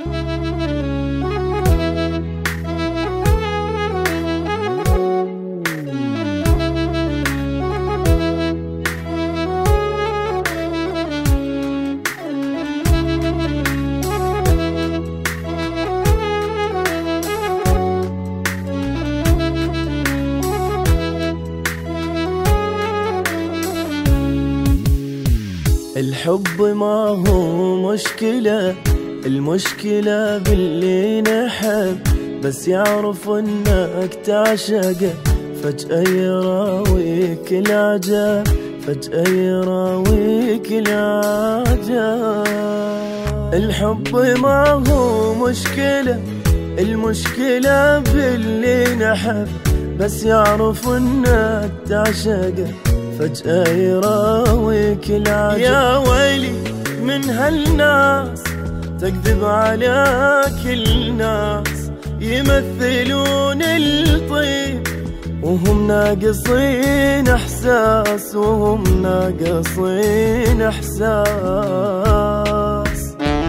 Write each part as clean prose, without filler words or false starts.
الحب ما هو مشكلة، المشكلة باللي نحب، بس يعرف انك تعشقه فجأة يراويك العجب، فجأة يراويك العجب. الحب ما هو مشكلة، المشكلة باللي نحب، بس يعرف انك تعشقه فجأة يراويك العجب. يا ويلي من هالناس تكذب على كل ناس، يمثلون الطيب وهم ناقصين احساس، وهم ناقصين احساس.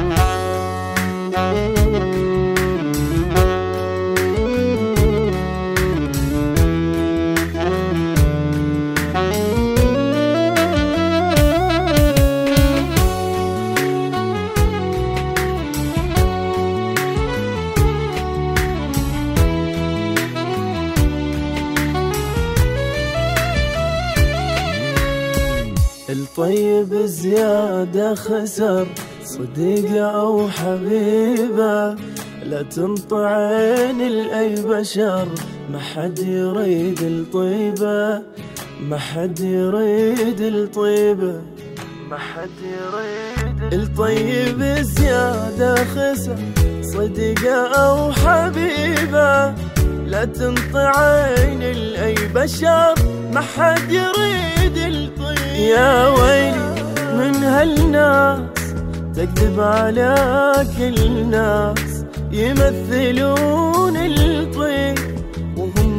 الطيب زيادة خسر صديقة أو حبيبة، لا تنطع عين لأي بشر، ما حد يريد الطيبة، ما حد يريد الطيبة، ما حد يريد. الطيب زيادة خسر صديقة أو حبيبة، لا تنطع عين لأي بشر، ما حد يريد الطيبة. يا ويلي من هالناس تكذب على كل ناس، يمثلون الطيب وهم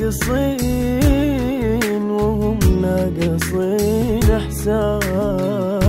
ناقصين، وهم ناقصين احساس.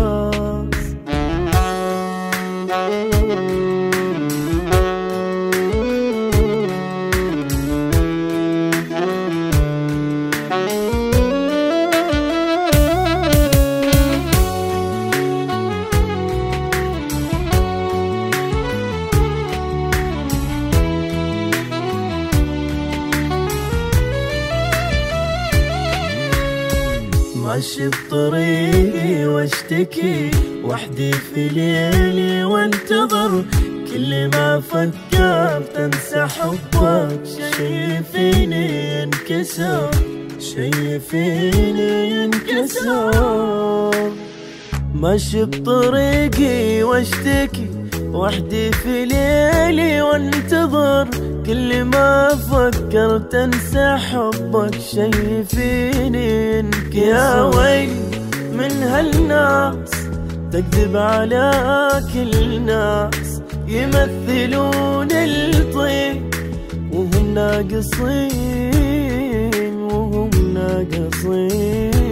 ماشي بطريقي واشتكي وحدي في ليلي وانتظر، كل ما فكرت انسى حبك شي فيني ينكسر، شي فيني ينكسر. ماشي بطريقي واشتكي وحدي في ليلي وانتظر، كل ما فكرت انسى حبك شي فيني ينكسر. يا ويلي من هالناس تكذب على كل ناس، يمثلون الطيب وهم ناقصين، وهم ناقصين.